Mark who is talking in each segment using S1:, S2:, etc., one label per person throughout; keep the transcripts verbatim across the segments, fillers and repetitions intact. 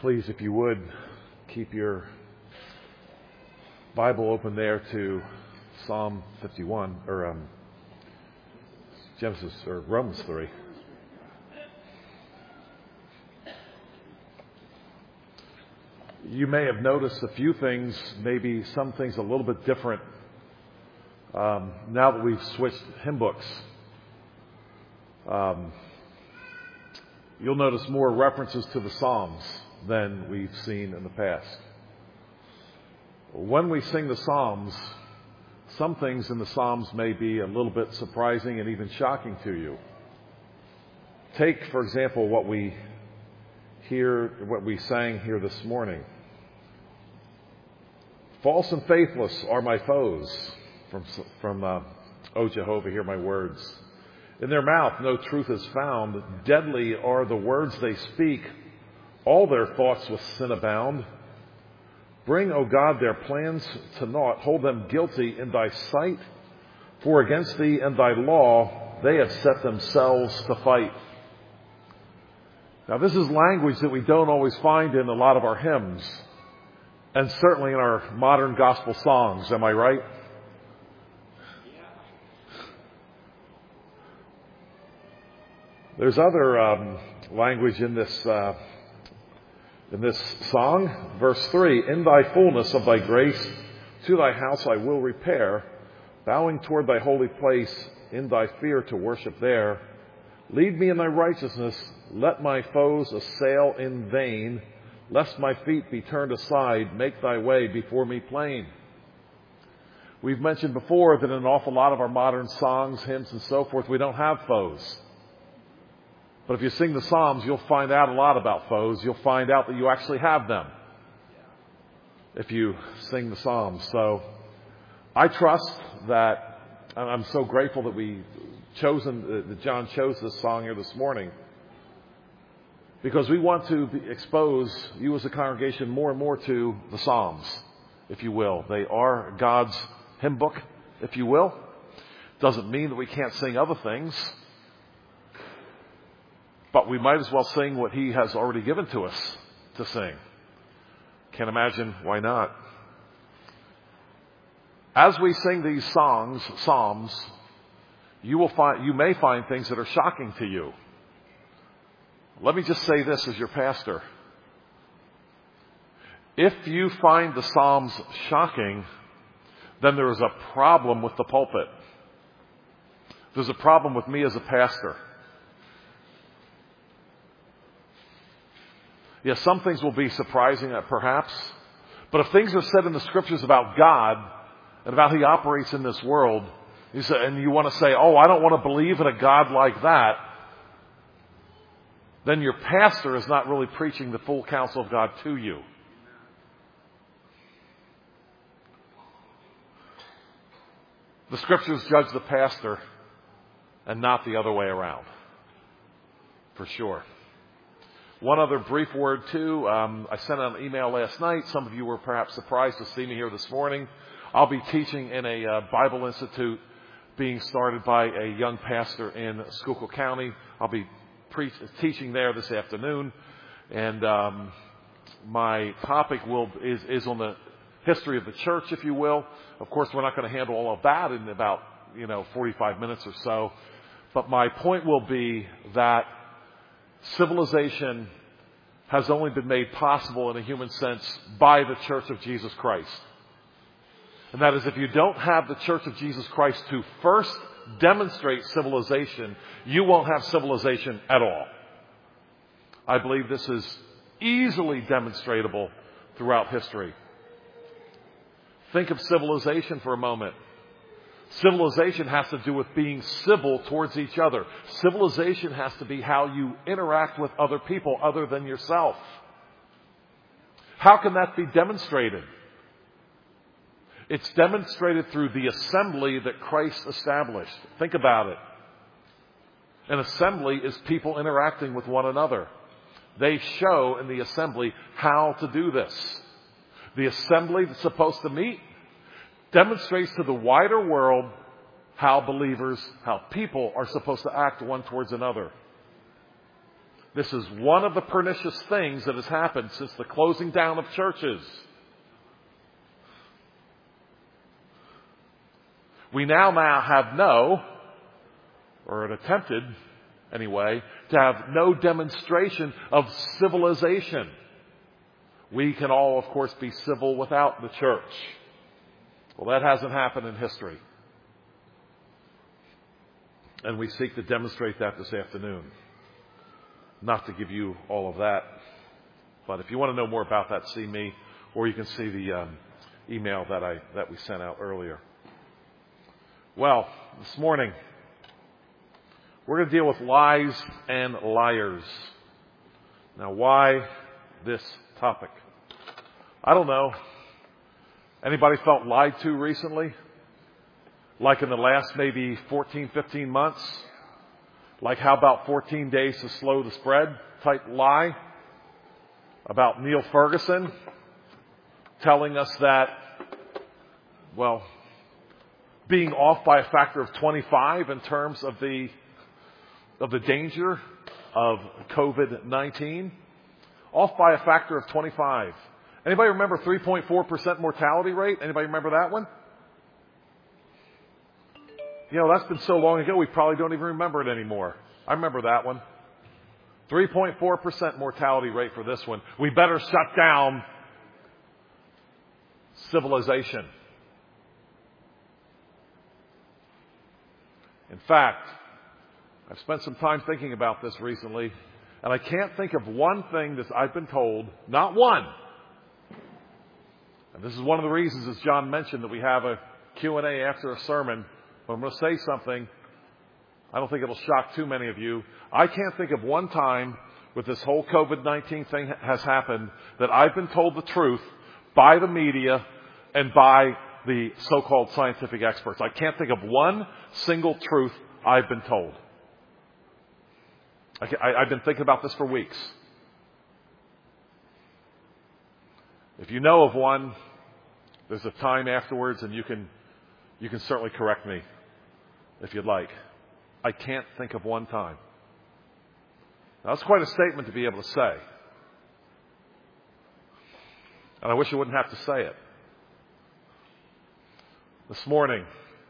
S1: Please, if you would, keep your Bible open there to Psalm fifty-one, or um, Genesis, or Romans three. You may have noticed a few things, maybe some things a little bit different um, now that we've switched hymn books. Um, you'll notice more references to the Psalms than we've seen in the past. When we sing the Psalms, some things in the Psalms may be a little bit surprising and even shocking to you. Take, for example, what we hear, what we sang here this morning. False and faithless are my foes, from, from uh, O Jehovah, hear my words. In their mouth no truth is found. Deadly are the words they speak. All their thoughts with sin abound. Bring, O God, their plans to naught. Hold them guilty in thy sight. For against thee and thy law they have set themselves to fight. Now, this is language that we don't always find in a lot of our hymns, and certainly in our modern gospel songs. Am I right? There's other um, language in this uh, in this song. Verse three, in thy fullness of thy grace, to thy house I will repair, bowing toward thy holy place, in thy fear to worship there. Lead me in thy righteousness, let my foes assail in vain, lest my feet be turned aside, make thy way before me plain. We've mentioned before that in an awful lot of our modern songs, hymns, and so forth, we don't have foes. But if you sing the Psalms, you'll find out a lot about foes. You'll find out that you actually have them if you sing the Psalms. So I trust that, and I'm so grateful that we chosen, that John chose this song here this morning, because we want to expose you as a congregation more and more to the Psalms, if you will. They are God's hymn book, if you will. Doesn't mean that we can't sing other things, but we might as well sing what he has already given to us to sing. Can't imagine why not. As we sing these songs, psalms, you will find, you may find things that are shocking to you. Let me just say this as your pastor. If you find the Psalms shocking, then there is a problem with the pulpit. There's a problem with me as a pastor. Yes, some things will be surprising, perhaps. But if things are said in the Scriptures about God and about how He operates in this world, you say, and you want to say, oh, I don't want to believe in a God like that, then your pastor is not really preaching the full counsel of God to you. The Scriptures judge the pastor and not the other way around, for sure. One other brief word, too. Um, I sent out an email last night. Some of you were perhaps surprised to see me here this morning. I'll be teaching in a uh, Bible Institute being started by a young pastor in Schuylkill County. I'll be pre- teaching there this afternoon. And um, my topic will is, is on the history of the church, if you will. Of course, we're not going to handle all of that in about, you know, forty-five minutes or so. But my point will be that civilization has only been made possible in a human sense by the Church of Jesus Christ. And that is, if you don't have the Church of Jesus Christ to first demonstrate civilization, you won't have civilization at all. I believe this is easily demonstratable throughout history. Think of civilization for a moment. Civilization has to do with being civil towards each other. Civilization has to be how you interact with other people other than yourself. How can that be demonstrated? It's demonstrated through the assembly that Christ established. Think about it. An assembly is people interacting with one another. They show in the assembly how to do this. The assembly that's supposed to meet demonstrates to the wider world how believers, how people are supposed to act one towards another. This is one of the pernicious things that has happened since the closing down of churches. We now now have no, or an attempted anyway, to have no demonstration of civilization. We can all, of course, be civil without the church. Well, that hasn't happened in history. And we seek to demonstrate that this afternoon. Not to give you all of that. But if you want to know more about that, see me. Or you can see the um, email that I that we sent out earlier. Well, this morning, we're going to deal with lies and liars. Now, why this topic? I don't know. Anybody felt lied to recently? Like in the last maybe fourteen, fifteen months? Like how about fourteen days to slow the spread type lie? About Neil Ferguson telling us that, well, being off by a factor of twenty-five in terms of the of the danger of COVID nineteen. Off by a factor of twenty-five. Anybody remember three point four percent mortality rate? Anybody remember that one? You know, that's been so long ago we probably don't even remember it anymore. I remember that one. three point four percent mortality rate for this one. We better shut down civilization. In fact, I've spent some time thinking about this recently, and I can't think of one thing that I've been told, not one. And this is one of the reasons, as John mentioned, that we have a Q and A after a sermon. But I'm going to say something. I don't think it'll shock too many of you. I can't think of one time with this whole COVID nineteen thing has happened that I've been told the truth by the media and by the so-called scientific experts. I can't think of one single truth I've been told. I, I, I've been thinking about this for weeks. If you know of one, there's a time afterwards, and you can you can certainly correct me if you'd like. I can't think of one time. Now, that's quite a statement to be able to say. And I wish I wouldn't have to say it. This morning,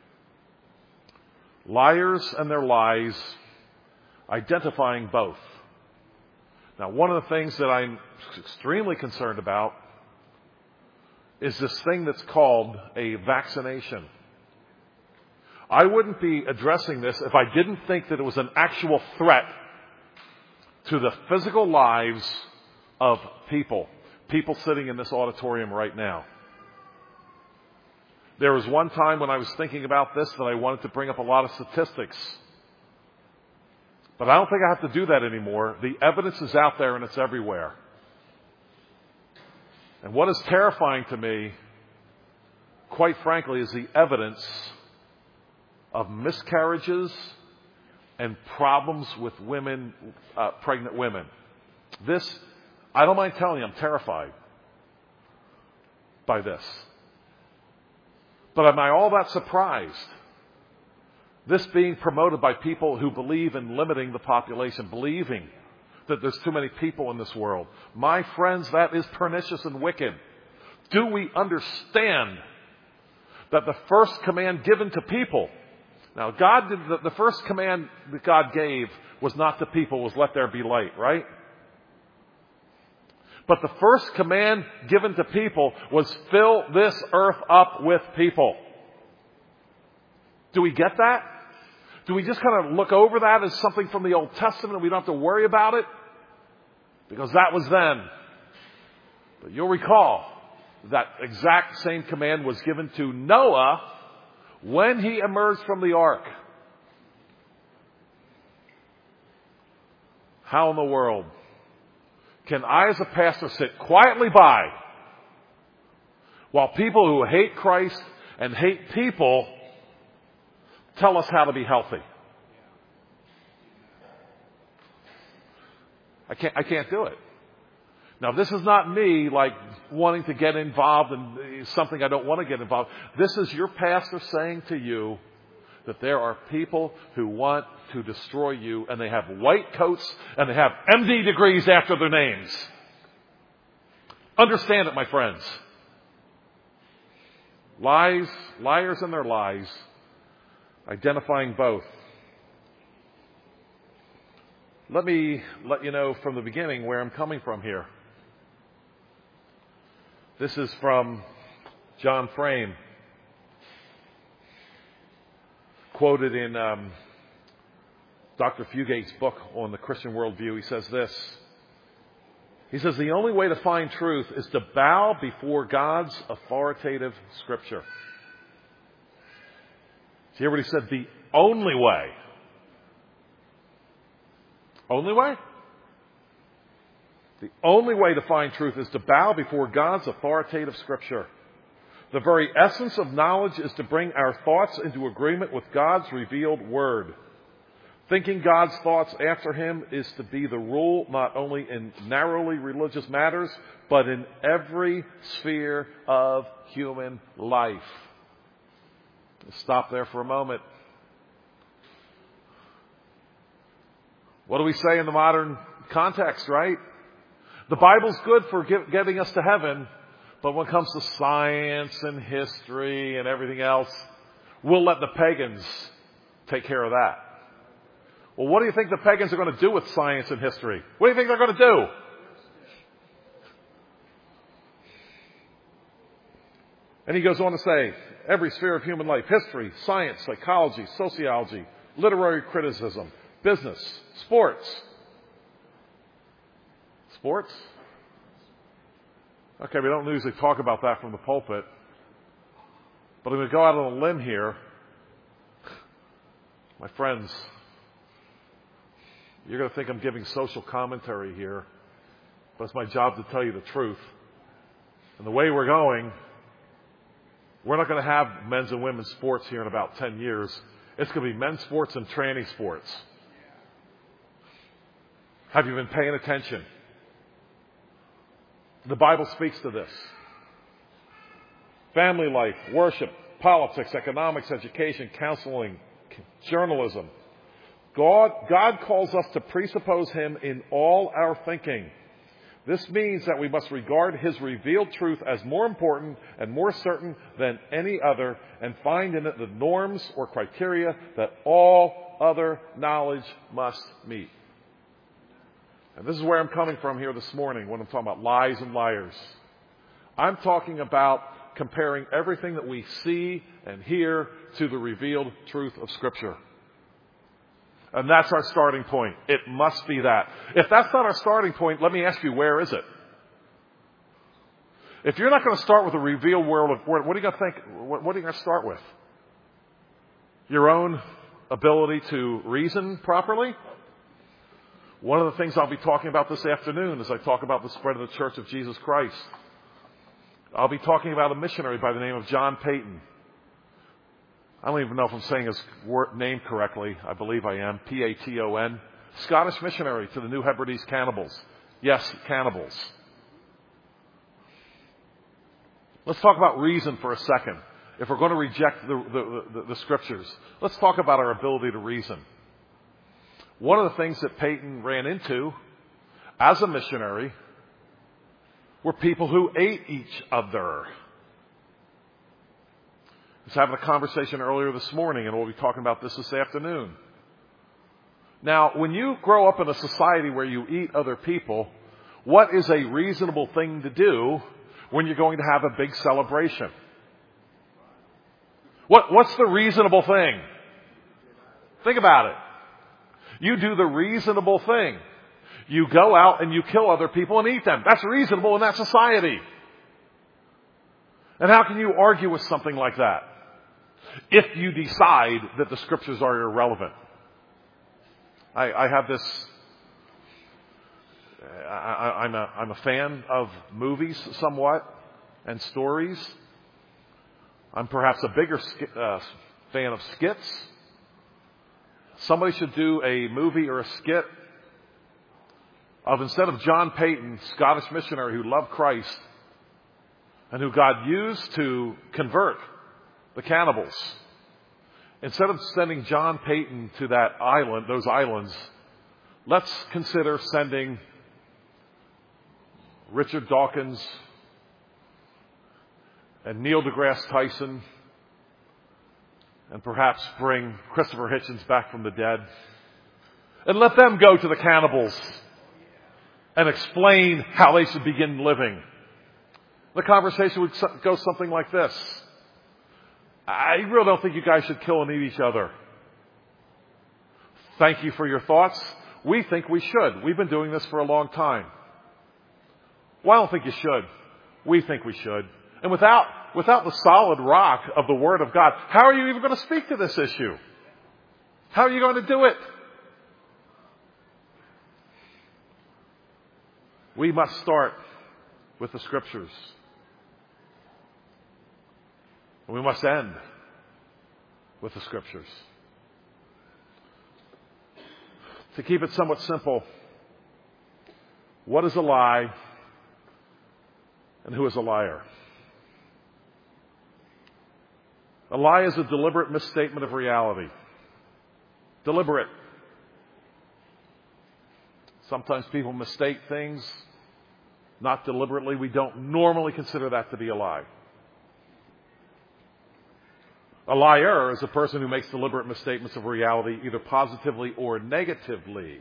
S1: liars and their lies, identifying both. Now, one of the things that I'm extremely concerned about is this thing that's called a vaccination. I wouldn't be addressing this if I didn't think that it was an actual threat to the physical lives of people, people sitting in this auditorium right now. There was one time when I was thinking about this that I wanted to bring up a lot of statistics. But I don't think I have to do that anymore. The evidence is out there and it's everywhere. And what is terrifying to me, quite frankly, is the evidence of miscarriages and problems with women, uh, pregnant women. This, I don't mind telling you, I'm terrified by this. But am I all that surprised? This being promoted by people who believe in limiting the population, believing that there's too many people in this world. My friends, that is pernicious and wicked. Do we understand that the first command given to people, now God did the, the first command that God gave was not to people, was let there be light, right? But the first command given to people was fill this earth up with people. Do we get that? Do we just kind of look over that as something from the Old Testament and we don't have to worry about it? Because that was then. But you'll recall that exact same command was given to Noah when he emerged from the ark. How in the world can I as a pastor sit quietly by while people who hate Christ and hate people tell us how to be healthy? I can't, I can't do it. Now, this is not me like wanting to get involved in something I don't want to get involved. This is your pastor saying to you, that there are people who want to destroy you, and they have white coats and they have M D degrees after their names. Understand it, my friends. Lies, liars and their lies, identifying both. Let me let you know from the beginning where I'm coming from here. This is from John Frame, quoted in um, Doctor Fugate's book on the Christian worldview. He says this. He says, the only way to find truth is to bow before God's authoritative Scripture. Do you hear what he said? The only way. Only way? The only way to find truth is to bow before God's authoritative Scripture. The very essence of knowledge is to bring our thoughts into agreement with God's revealed Word. Thinking God's thoughts after Him is to be the rule not only in narrowly religious matters, but in every sphere of human life. Let's stop there for a moment. What do we say in the modern context, right? The Bible's good for getting us to heaven, but when it comes to science and history and everything else, we'll let the pagans take care of that. Well, what do you think the pagans are going to do with science and history? What do you think they're going to do? And he goes on to say, every sphere of human life, history, science, psychology, sociology, literary criticism, business, sports. Sports? Okay, we don't usually talk about that from the pulpit. But I'm going to go out on a limb here. My friends, you're going to think I'm giving social commentary here, but it's my job to tell you the truth. And the way we're going, we're not going to have men's and women's sports here in about ten years. It's going to be men's sports and tranny sports. Have you been paying attention? The Bible speaks to this. Family life, worship, politics, economics, education, counseling, journalism. God, God calls us to presuppose Him in all our thinking. This means that we must regard His revealed truth as more important and more certain than any other, and find in it the norms or criteria that all other knowledge must meet. And this is where I'm coming from here this morning when I'm talking about lies and liars. I'm talking about comparing everything that we see and hear to the revealed truth of Scripture. And that's our starting point. It must be that. If that's not our starting point, let me ask you, where is it? If you're not going to start with a revealed world of word, what are you going to think? What are you going to start with? Your own ability to reason properly? One of the things I'll be talking about this afternoon as I talk about the spread of the Church of Jesus Christ, I'll be talking about a missionary by the name of John Paton. I don't even know if I'm saying his name correctly. I believe I am. P A T O N. Scottish missionary to the New Hebrides cannibals. Yes, cannibals. Let's talk about reason for a second. If we're going to reject the, the, the, the Scriptures, let's talk about our ability to reason. One of the things that Paton ran into as a missionary were people who ate each other. I was having a conversation earlier this morning, and we'll be talking about this this afternoon. Now, when you grow up in a society where you eat other people, what is a reasonable thing to do when you're going to have a big celebration? What, what's the reasonable thing? Think about it. You do the reasonable thing. You go out and you kill other people and eat them. That's reasonable in that society. And how can you argue with something like that if you decide that the Scriptures are irrelevant? I, I have this, I, I, I'm, a, I'm a fan of movies somewhat and stories. I'm perhaps a bigger uh, fan of skits. Somebody should do a movie or a skit of, instead of John Paton, Scottish missionary who loved Christ and who God used to convert the cannibals, instead of sending John Payton to that island, those islands, let's consider sending Richard Dawkins and Neil deGrasse Tyson, and perhaps bring Christopher Hitchens back from the dead, and let them go to the cannibals and explain how they should begin living. The conversation would go something like this. I really don't think you guys should kill and eat each other. Thank you for your thoughts. We think we should. We've been doing this for a long time. Well, I don't think you should. We think we should. And without, without the solid rock of the Word of God, how are you even going to speak to this issue? How are you going to do it? We must start with the Scriptures. And we must end with the Scriptures. To keep it somewhat simple, what is a lie and who is a liar? A lie is a deliberate misstatement of reality. Deliberate. Sometimes people mistake things, not deliberately. We don't normally consider that to be a lie. A liar is a person who makes deliberate misstatements of reality, either positively or negatively.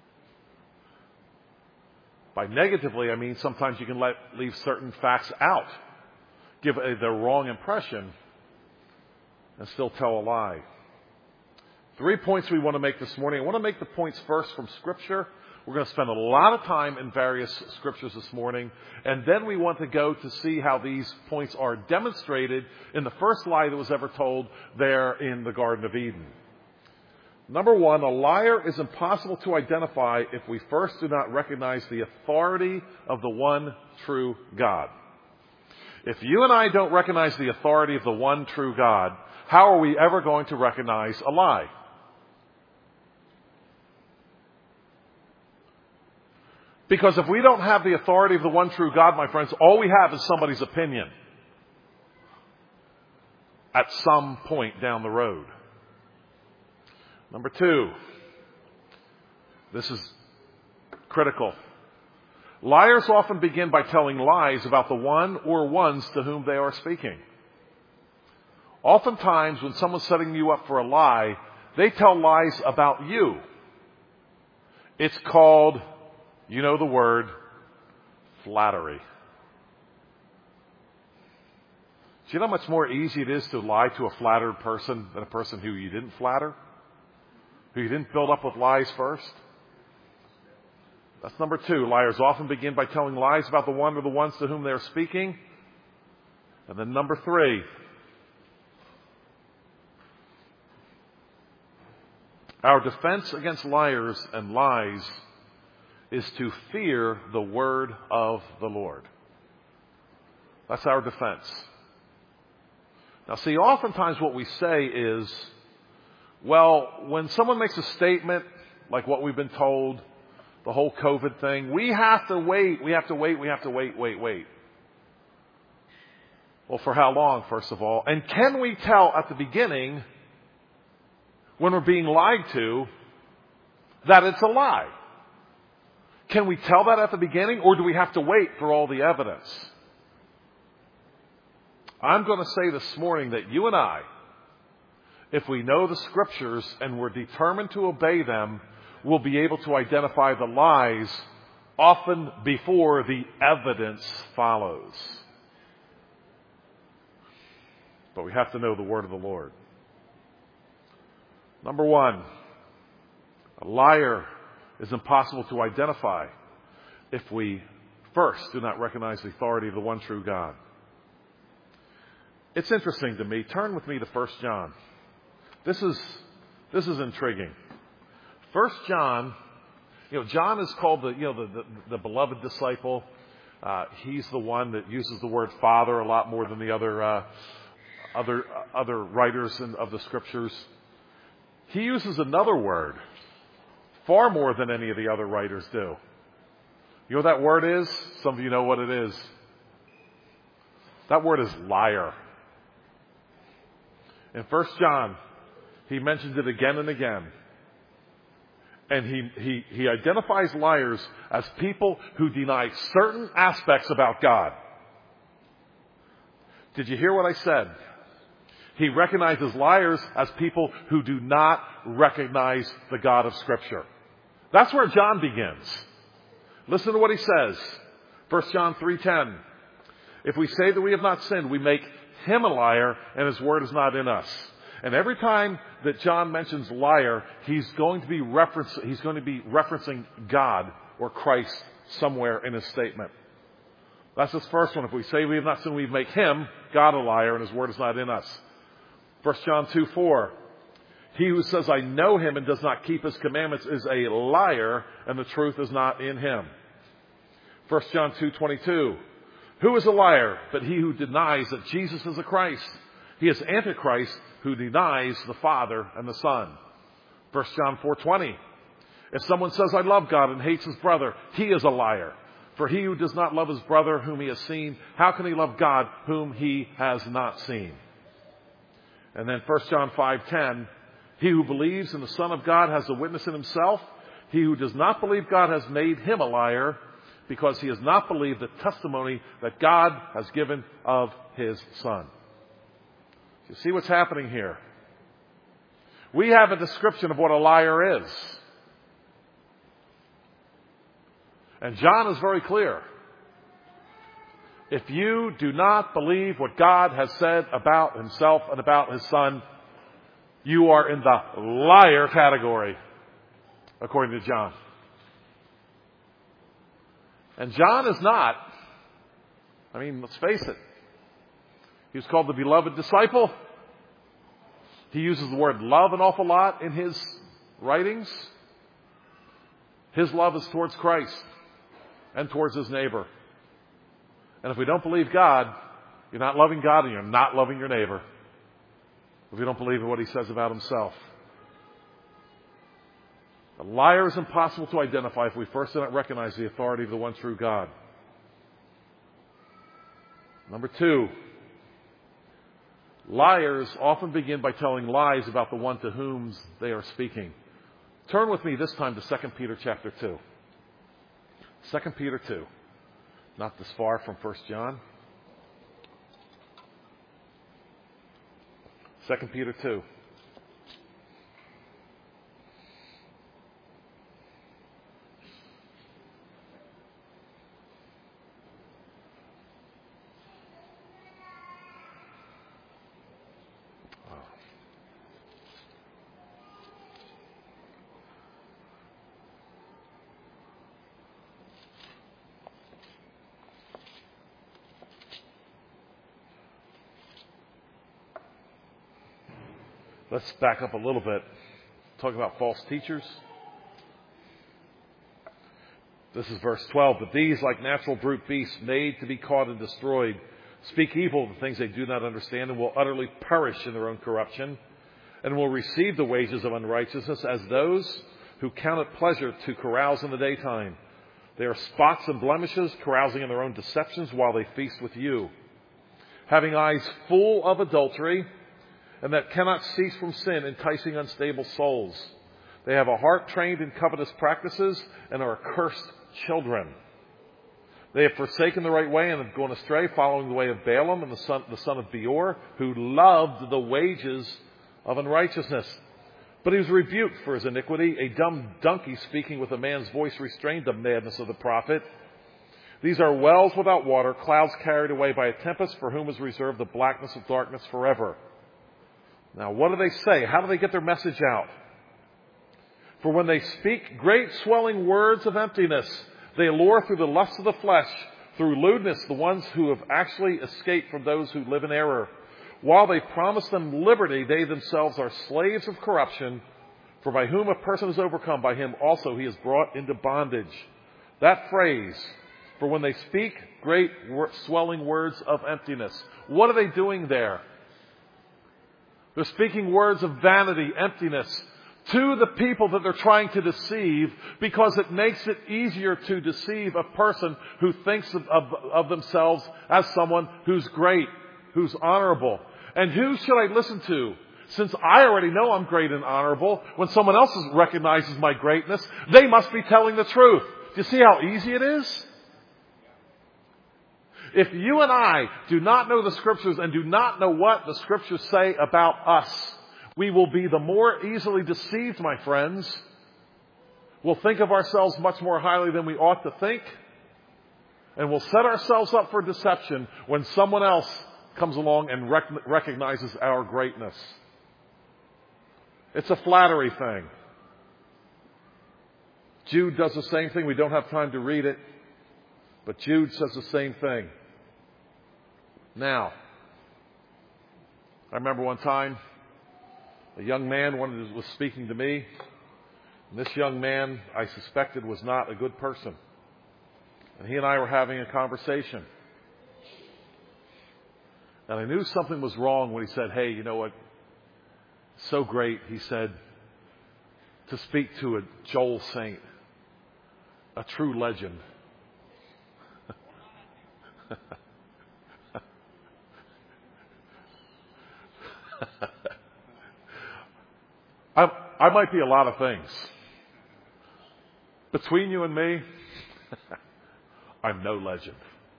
S1: By negatively, I mean sometimes you can let, leave certain facts out, give a, the wrong impression, and still tell a lie. Three points we want to make this morning. I want to make the points first from Scripture. We're going to spend a lot of time in various Scriptures this morning. And then we want to go to see how these points are demonstrated in the first lie that was ever told there in the Garden of Eden. Number one, a liar is impossible to identify if we first do not recognize the authority of the one true God. If you and I don't recognize the authority of the one true God, how are we ever going to recognize a lie? Because if we don't have the authority of the one true God, my friends, all we have is somebody's opinion at some point down the road. Number two, this is critical. Liars often begin by telling lies about the one or ones to whom they are speaking. Oftentimes, when someone's setting you up for a lie, they tell lies about you. It's called, you know the word, flattery. Do you know how much more easy it is to lie to a flattered person than a person who you didn't flatter? Who you didn't build up with lies first? That's number two. Liars often begin by telling lies about the one or the ones to whom they're speaking. And then number three, our defense against liars and lies is to fear the word of the Lord. That's our defense. Now see, oftentimes what we say is, well, when someone makes a statement like what we've been told, the whole COVID thing, we have to wait, we have to wait, we have to wait, wait, wait. Well, for how long, first of all? And can we tell at the beginning, when we're being lied to, that it's a lie? Can we tell that at the beginning, or do we have to wait for all the evidence? I'm going to say this morning that you and I, if we know the Scriptures and we're determined to obey them, will be able to identify the lies often before the evidence follows. But we have to know the word of the Lord. Number one, a liar is impossible to identify if we first do not recognize the authority of the one true God. It's interesting to me. Turn with me to First John. This is, this is intriguing. First John, you know, John is called the, you know, the, the, the beloved disciple. Uh, he's the one that uses the word Father a lot more than the other, uh, other, uh, other writers in, of the Scriptures. He uses another word far more than any of the other writers do. You know what that word is? Some of you know what it is. That word is liar. In First John He mentions it again and again. And he, he, he identifies liars as people who deny certain aspects about God. Did you hear what I said? He recognizes liars as people who do not recognize the God of Scripture. That's where John begins. Listen to what he says. First John three ten. If we say that we have not sinned, we make him a liar, and his word is not in us. And every time that John mentions liar, he's going to be reference, he's going to be referencing God or Christ somewhere in his statement. That's his first one. If we say we have not sinned, we make him, God, a liar, and his word is not in us. First John two four. He who says, I know him and does not keep his commandments is a liar, and the truth is not in him. First John two twenty-two. Who is a liar but he who denies that Jesus is the Christ? He is Antichrist who denies the Father and the Son. First John four twenty. If someone says, I love God and hates his brother, he is a liar. For he who does not love his brother whom he has seen, how can he love God whom he has not seen? And then First John five ten. He who believes in the Son of God has a witness in himself. He who does not believe God has made him a liar, because he has not believed the testimony that God has given of his Son. You see what's happening here? We have a description of what a liar is. And John is very clear. If you do not believe what God has said about himself and about his Son, you are in the liar category, according to John. And John is not, I mean, let's face it. He was called the beloved disciple. He uses the word love an awful lot in his writings. His love is towards Christ and towards his neighbor. And if we don't believe God, you're not loving God and you're not loving your neighbor. If you don't believe in what he says about himself. A liar is impossible to identify if we first do not recognize the authority of the one true God. Number two, liars often begin by telling lies about the one to whom they are speaking. Turn with me this time to Second Peter chapter two. Second Peter two. Not this far from First John. Second Peter two. Let's back up a little bit. Talk about false teachers. This is verse twelve. But these, like natural brute beasts, made to be caught and destroyed, speak evil of the things they do not understand, and will utterly perish in their own corruption, and will receive the wages of unrighteousness as those who count it pleasure to carouse in the daytime. They are spots and blemishes, carousing in their own deceptions while they feast with you, having eyes full of adultery, and that cannot cease from sin, enticing unstable souls. They have a heart trained in covetous practices and are accursed children. They have forsaken the right way and have gone astray, following the way of Balaam and the son, the son of Beor, who loved the wages of unrighteousness. But he was rebuked for his iniquity. A dumb donkey speaking with a man's voice restrained the madness of the prophet. These are wells without water, clouds carried away by a tempest, for whom is reserved the blackness of darkness forever. Now, what do they say? How do they get their message out? For when they speak great swelling words of emptiness, they allure through the lust of the flesh, through lewdness, the ones who have actually escaped from those who live in error. While they promise them liberty, they themselves are slaves of corruption. For by whom a person is overcome, by him also he is brought into bondage. That phrase, for when they speak great swelling words of emptiness. What are they doing there? They're speaking words of vanity, emptiness, to the people that they're trying to deceive, because it makes it easier to deceive a person who thinks of, of, of themselves as someone who's great, who's honorable. And who should I listen to? Since I already know I'm great and honorable, when someone else recognizes my greatness, they must be telling the truth. Do you see how easy it is? If you and I do not know the Scriptures and do not know what the Scriptures say about us, we will be the more easily deceived, my friends. We'll think of ourselves much more highly than we ought to think. And we'll set ourselves up for deception when someone else comes along and rec- recognizes our greatness. It's a flattery thing. Jude does the same thing. We don't have time to read it. But Jude says the same thing. Now, I remember one time a young man wanted to, was speaking to me. And this young man, I suspected, was not a good person. And he and I were having a conversation. And I knew something was wrong when he said, hey, you know what? So great, he said, to speak to a Joel Saint, a true legend. I, I might be a lot of things. Between you and me, I'm no legend.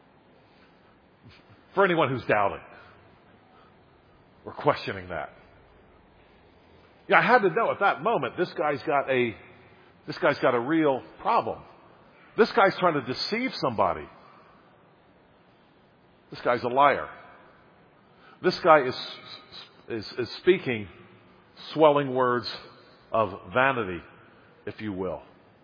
S1: For anyone who's doubting or questioning that. Yeah, I had to know at that moment, this guy's got a, this guy's got a real problem. This guy's trying to deceive somebody. This guy's a liar. This guy is, is, is speaking swelling words of vanity, if you will.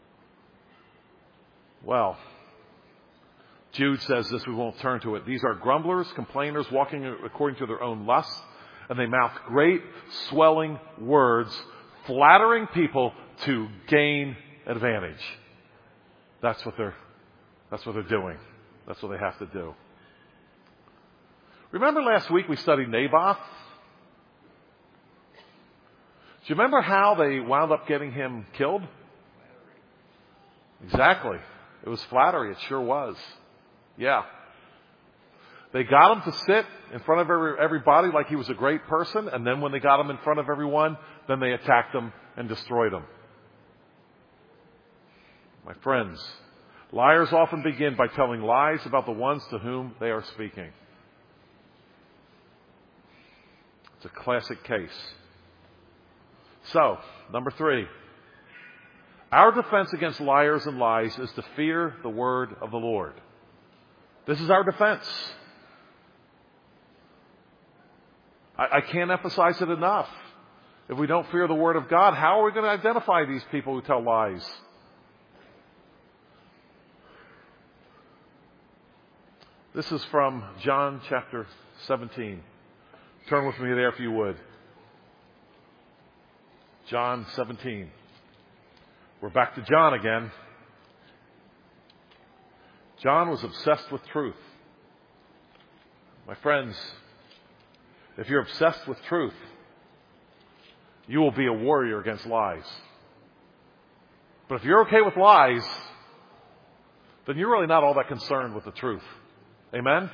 S1: Well, Jude says this, we won't turn to it. These are grumblers, complainers, walking according to their own lusts, and they mouth great, swelling words, flattering people to gain advantage. That's what they're, that's what they're doing. That's what they have to do. Remember last week we studied Naboth? Do you remember how they wound up getting him killed? Exactly. It was flattery. It sure was. Yeah. They got him to sit in front of every, everybody like he was a great person, and then when they got him in front of everyone, then they attacked him and destroyed him. My friends, liars often begin by telling lies about the ones to whom they are speaking. It's a classic case. So, number three. Our defense against liars and lies is to fear the word of the Lord. This is our defense. I, I can't emphasize it enough. If we don't fear the word of God, how are we going to identify these people who tell lies? This is from John chapter seventeen. Turn with me there if you would. John seventeen. We're back to John again. John was obsessed with truth. My friends, if you're obsessed with truth, you will be a warrior against lies. But if you're okay with lies, then you're really not all that concerned with the truth. Amen?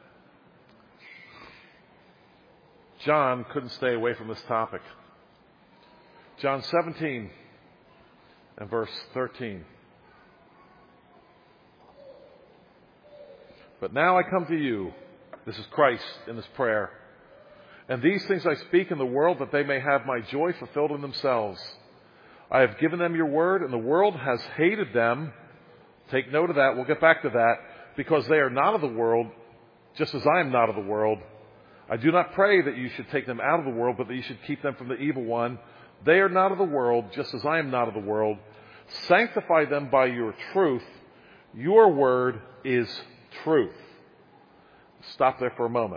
S1: John couldn't stay away from this topic. John seventeen and verse thirteen. But now I come to you. This is Christ in this prayer. And these things I speak in the world that they may have my joy fulfilled in themselves. I have given them your word, and the world has hated them. Take note of that. We'll get back to that. Because they are not of the world, just as I am not of the world. I do not pray that you should take them out of the world, but that you should keep them from the evil one. They are not of the world, just as I am not of the world. Sanctify them by your truth. Your word is truth. Stop there for a moment.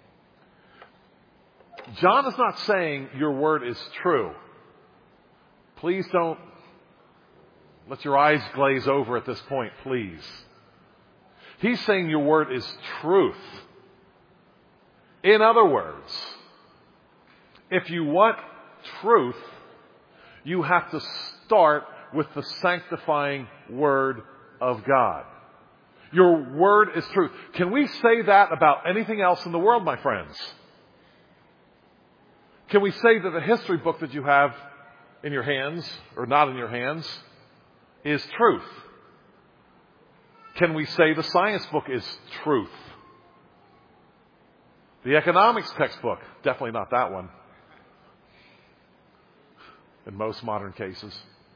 S1: John is not saying your word is true. Please don't let your eyes glaze over at this point, please. He's saying your word is truth. In other words, if you want truth, you have to start with the sanctifying word of God. Your word is truth. Can we say that about anything else in the world, my friends? Can we say that the history book that you have in your hands, or not in your hands, is truth? Can we say the science book is truth? The economics textbook, definitely not that one, in most modern cases.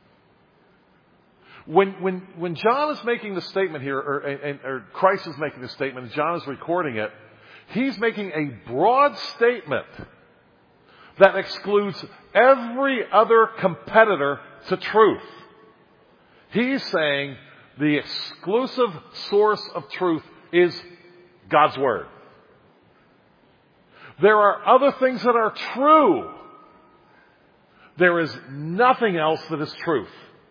S1: When, when, when John is making the statement here, or, and, or Christ is making the statement, and John is recording it, he's making a broad statement that excludes every other competitor to truth. He's saying the exclusive source of truth is God's Word. There are other things that are true. There is nothing else that is truth.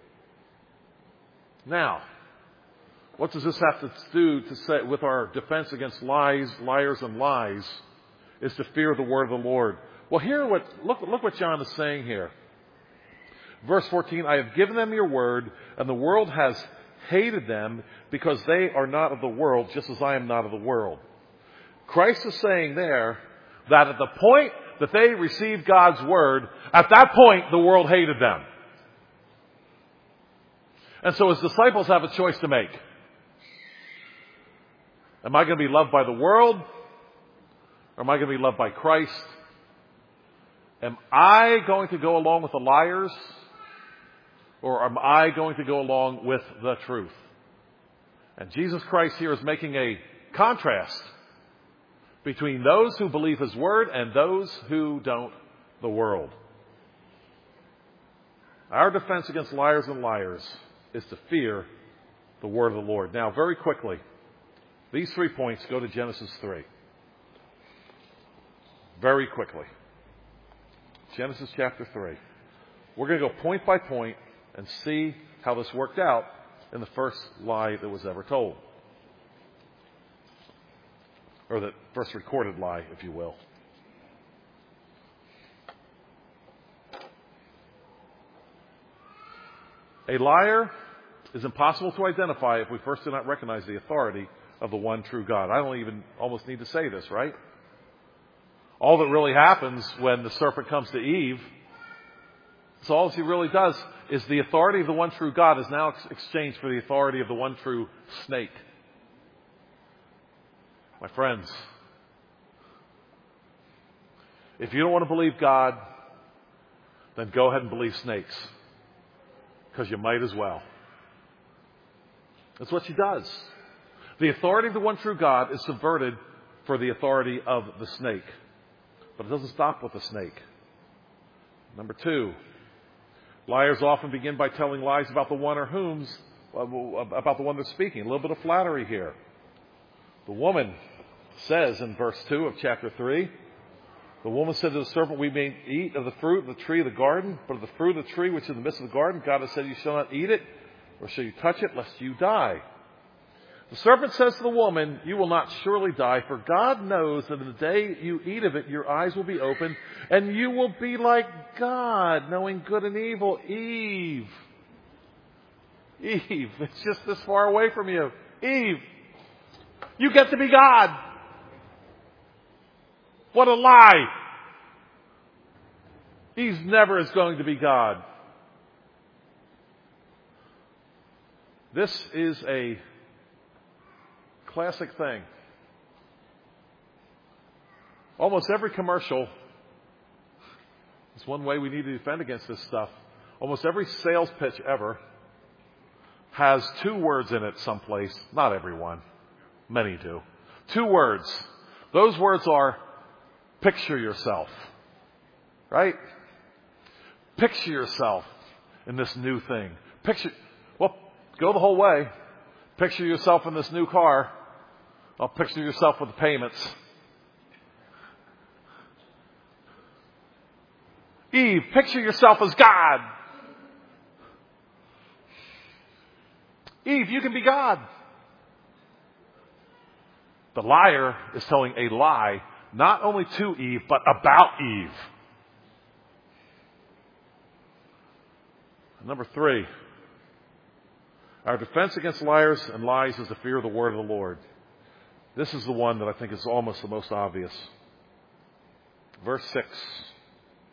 S1: Now, what does this have to do to say with our defense against lies, liars, and lies? Is to fear the word of the Lord. Well, here, what look, look what John is saying here. Verse fourteen, I have given them your word, and the world has hated them because they are not of the world, just as I am not of the world. Christ is saying there that at the point that they received God's word, at that point the world hated them. And so his disciples have a choice to make. Am I going to be loved by the world? Or am I going to be loved by Christ? Am I going to go along with the liars? Or am I going to go along with the truth? And Jesus Christ here is making a contrast between those who believe his word and those who don't, the world. Our defense against liars and liars is to fear the word of the Lord. Now, very quickly, these three points go to Genesis three. Very quickly. Genesis chapter three. We're going to go point by point and see how this worked out in the first lie that was ever told. Or the first recorded lie, if you will. A liar is impossible to identify if we first do not recognize the authority of the one true God. I don't even almost need to say this, right? All that really happens when the serpent comes to Eve, so all he really does is the authority of the one true God is now ex- exchanged for the authority of the one true snake. My friends, if you don't want to believe God, then go ahead and believe snakes. Because you might as well. That's what she does. The authority of the one true God is subverted for the authority of the snake. But it doesn't stop with the snake. Number two, liars often begin by telling lies about the one or whom's, about the one they're speaking. A little bit of flattery here. The woman says in verse two of chapter three, the woman said to the serpent, we may eat of the fruit of the tree of the garden, but of the fruit of the tree which is in the midst of the garden, God has said, you shall not eat it, or shall you touch it, lest you die. The serpent says to the woman, you will not surely die, for God knows that in the day you eat of it, your eyes will be opened, and you will be like God, knowing good and evil. Eve. Eve, it's just this far away from you. Eve, you get to be God. What a lie. He's never is going to be God. This is a classic thing. Almost every commercial, it's one way we need to defend against this stuff. Almost every sales pitch ever has two words in it someplace. Not everyone. Many do. Two words. Those words are picture yourself. Right? Picture yourself in this new thing. Picture, well, go the whole way. Picture yourself in this new car. I'll picture yourself with the payments. Eve, picture yourself as God. Eve, you can be God. The liar is telling a lie, not only to Eve, but about Eve. Number three, our defense against liars and lies is the fear of the word of the Lord. This is the one that I think is almost the most obvious. Verse six.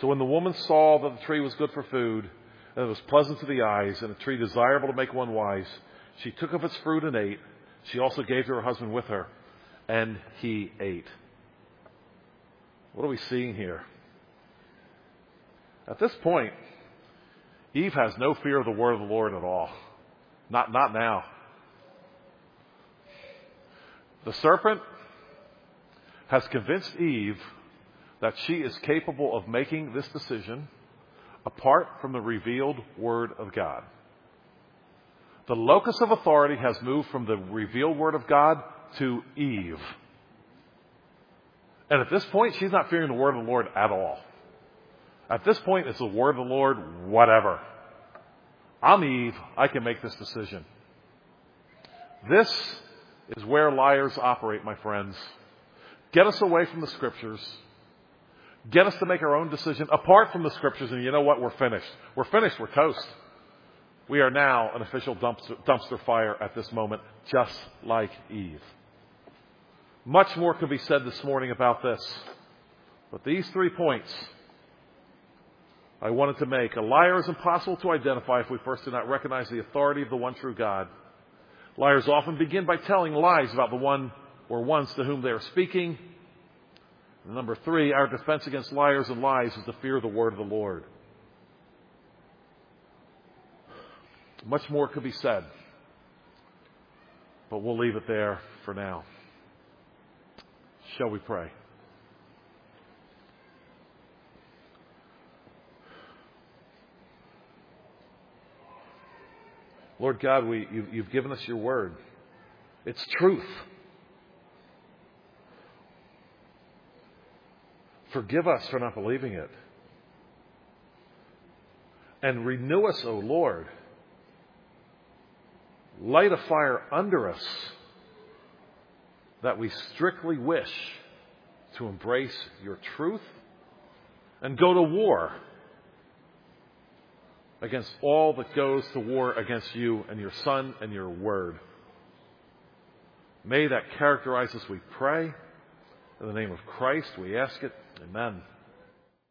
S1: So when the woman saw that the tree was good for food, and it was pleasant to the eyes, and a tree desirable to make one wise, she took of its fruit and ate. She also gave to her husband with her, and he ate. What are we seeing here? At this point, Eve has no fear of the word of the Lord at all. Not, not now. The serpent has convinced Eve that she is capable of making this decision apart from the revealed Word of God. The locus of authority has moved from the revealed Word of God to Eve. And at this point, she's not fearing the Word of the Lord at all. At this point, it's the Word of the Lord, whatever. I'm Eve. I can make this decision. This is where liars operate, my friends. Get us away from the Scriptures. Get us to make our own decision apart from the Scriptures, and you know what? We're finished. We're finished. We're toast. We are now an official dumpster, dumpster fire at this moment, just like Eve. Much more could be said this morning about this. But these three points I wanted to make. A liar is impossible to identify if we first do not recognize the authority of the one true God. Liars often begin by telling lies about the one or ones to whom they are speaking. And number three, our defense against liars and lies is the fear of the word of the Lord. Much more could be said, but we'll leave it there for now. Shall we pray? Lord God, we, you, you've given us your word. It's truth. Forgive us for not believing it. And renew us, O Lord. Light a fire under us that we strictly wish to embrace your truth and go to war against all that goes to war against you and your Son and your Word. May that characterize us, we pray. In the name of Christ, we ask it. Amen.